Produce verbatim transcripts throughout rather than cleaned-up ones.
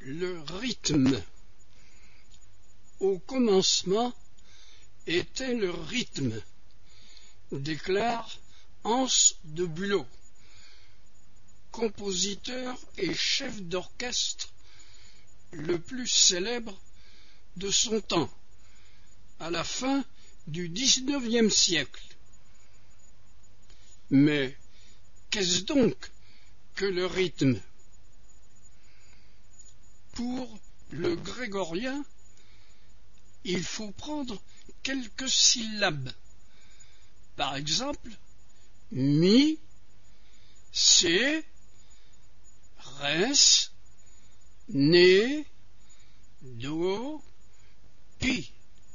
Le rythme. Au commencement était le rythme, déclare Hans de Bülow, compositeur et chef d'orchestre le plus célèbre de son temps, à la fin du dix-neuvième siècle. Mais qu'est-ce donc que le rythme? Pour le grégorien, il faut prendre quelques syllabes. Par exemple, mi, sé, res, né, do, pi,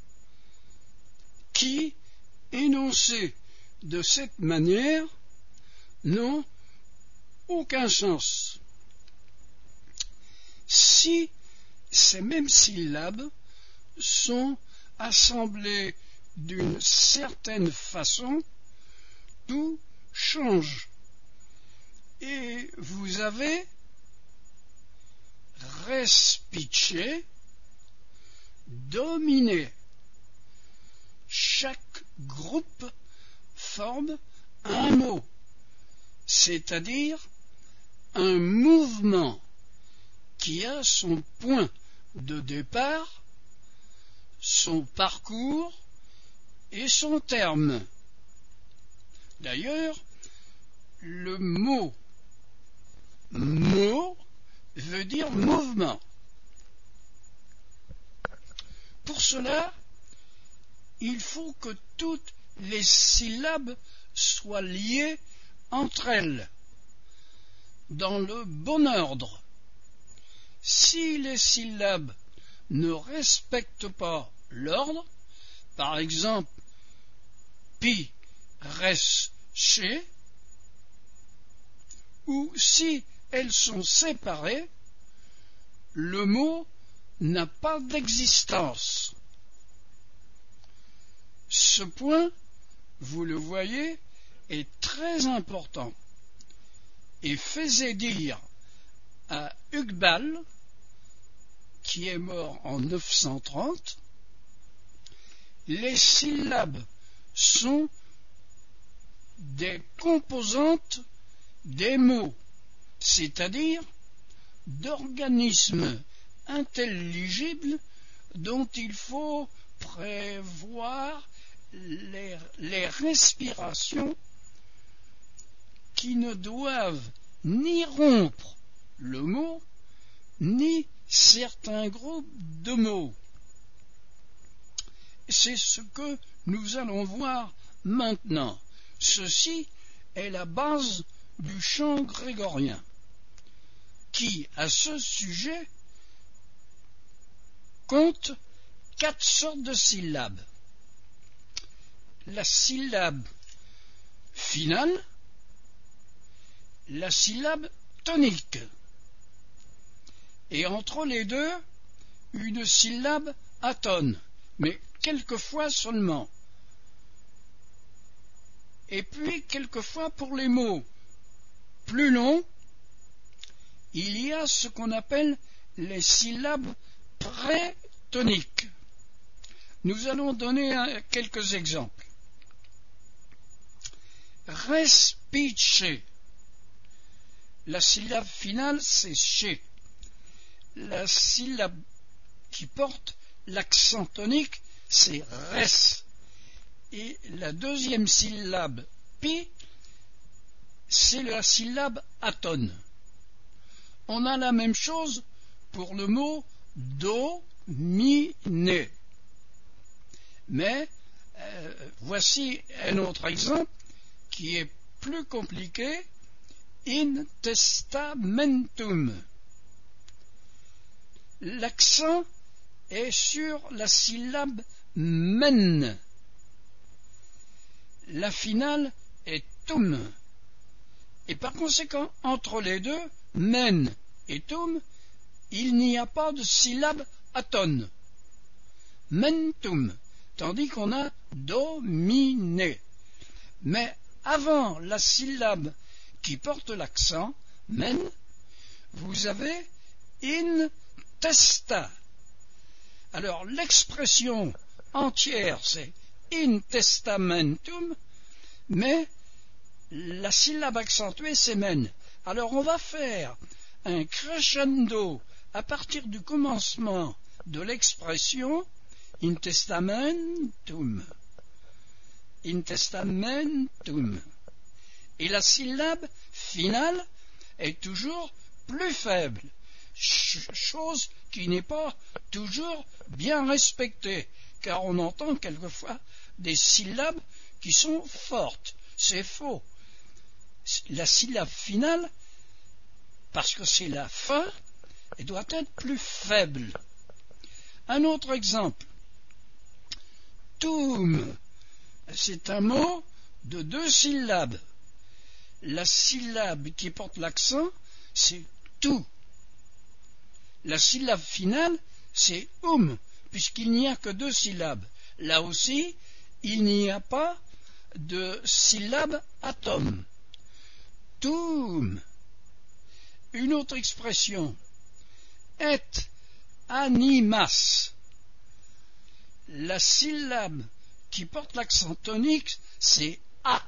qui, énoncés de cette manière, n'ont aucun sens. Si ces mêmes syllabes sont assemblées d'une certaine façon, tout change. Et vous avez respiché, dominé. Chaque groupe forme un mot, c'est-à-dire un mouvement qui a son point de départ, son parcours et son terme. D'ailleurs, le mot mot veut dire mouvement. Pour cela, il faut que toutes les syllabes soient liées entre elles, dans le bon ordre. Si les syllabes ne respectent pas l'ordre, par exemple pi, res, ché, ou si elles sont séparées, le mot n'a pas d'existence. Ce point, vous le voyez, est très important et faisait dire à Hucbal, qui est mort en neuf cent trente, les syllabes sont des composantes des mots, c'est-à-dire d'organismes intelligibles dont il faut prévoir les, les respirations qui ne doivent ni rompre le mot, ni certains groupes de mots. C'est ce que nous allons voir maintenant. Ceci est la base du chant grégorien, qui, à ce sujet, compte quatre sortes de syllabes. La syllabe finale, la syllabe tonique, et entre les deux, une syllabe atone, mais quelquefois seulement. Et puis, quelquefois, pour les mots plus longs, il y a ce qu'on appelle les syllabes pré-toniques. Nous allons donner un, quelques exemples. Respice. La syllabe finale, c'est ché. La syllabe qui porte l'accent tonique, c'est res. Et la deuxième syllabe, pi, c'est la syllabe atone. On a la même chose pour le mot dominer. Mais euh, voici un autre exemple qui est plus compliqué. In testamentum. L'accent est sur la syllabe men. La finale est tum. Et par conséquent, entre les deux, men et tum, il n'y a pas de syllabe atone. Mentum, tandis qu'on a dominé. Mais avant la syllabe qui porte l'accent, men, vous avez in testa. Alors l'expression entière c'est in testamentum, mais la syllabe accentuée c'est men. Alors on va faire un crescendo à partir du commencement de l'expression in testamentum. In testamentum. Et la syllabe finale est toujours plus faible, chose qui n'est pas toujours bien respectée, car on entend quelquefois des syllabes qui sont fortes. C'est faux. La syllabe finale, parce que c'est la fin, elle doit être plus faible. Un autre exemple. Tum, c'est un mot de deux syllabes. La syllabe qui porte l'accent, c'est tout. La syllabe finale, c'est um, puisqu'il n'y a que deux syllabes. Là aussi, il n'y a pas de syllabe atome. Tum. Une autre expression. Et animas. La syllabe qui porte l'accent tonique, c'est a.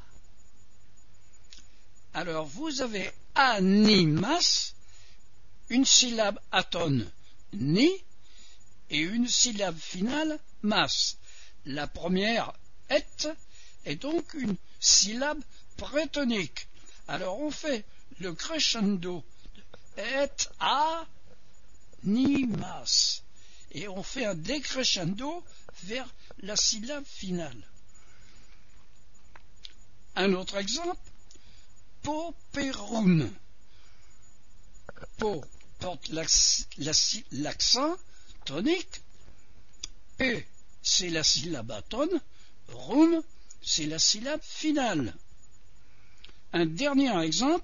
Alors vous avez animas, une syllabe atone, ni, et une syllabe finale, mas. La première, et, est donc une syllabe prétonique. Alors on fait le crescendo, et animas, et on fait un décrescendo vers la syllabe finale. Un autre exemple, pauperum. Po porte l'accent tonique, P c'est la syllabe atone, rum c'est la syllabe finale. Un dernier exemple,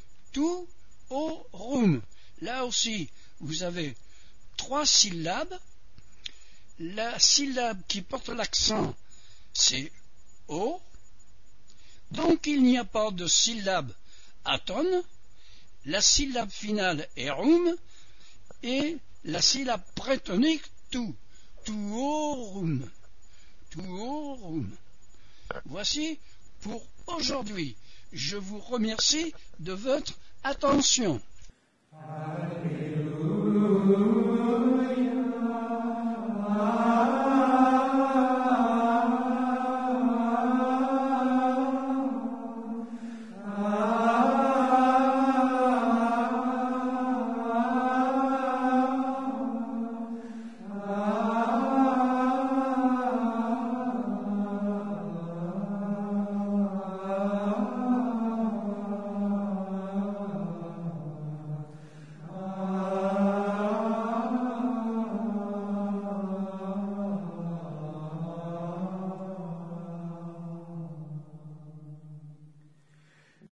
tuorum. Là aussi, vous avez trois syllabes. La syllabe qui porte l'accent, c'est O. Donc il n'y a pas de syllabe atone. La syllabe finale est rum. Et la syllabe prétonique, tu. Tuorum. Tuorum. Voici pour aujourd'hui. Je vous remercie de votre attention. Alléluia.